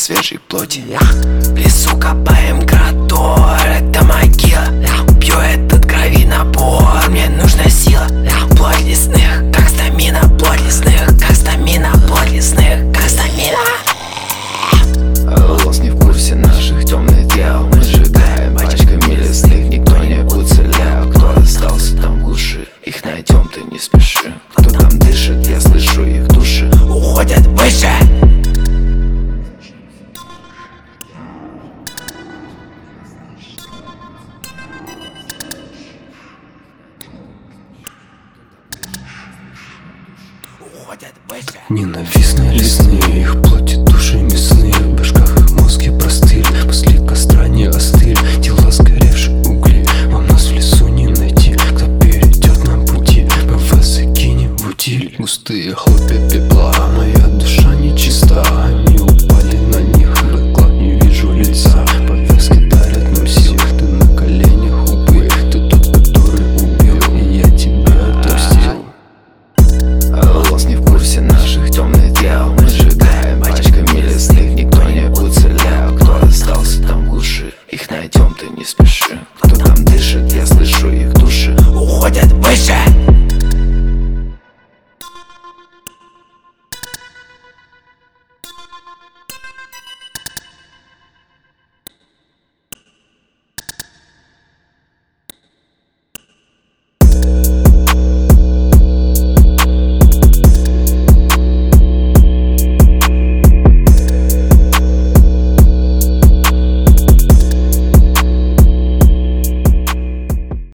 свежей плоти. В лесу копаем кратор, это могила. Пью этот крови напор, мне нужна сила. Плоть лесных, как стамина, плоть лесных, как стамина, плоть лесных, как стамина. Лос не в курсе наших темных дел. Мы сжигаем пачками лесных, никто не уцелел. Кто остался там в глуши, их найдем, ты не спеши. Кто там дышит, я слышу их души, уходят выше. Ненавистные лесные, их плоти души мясные. В башках их мозги простыли, после костра не остыли. Тела сгоревших углей, вам нас в лесу не найти. Кто перейдет на пути, мы вас закинем в утиль. Густые хлопья пепла, моя душа нечиста. Они упали на них, быкла, не вижу лица. Повязки дарят нам сил, ты на коленях, увы. Ты тот, который убил, и я тебя отпустил. Лос не в курсе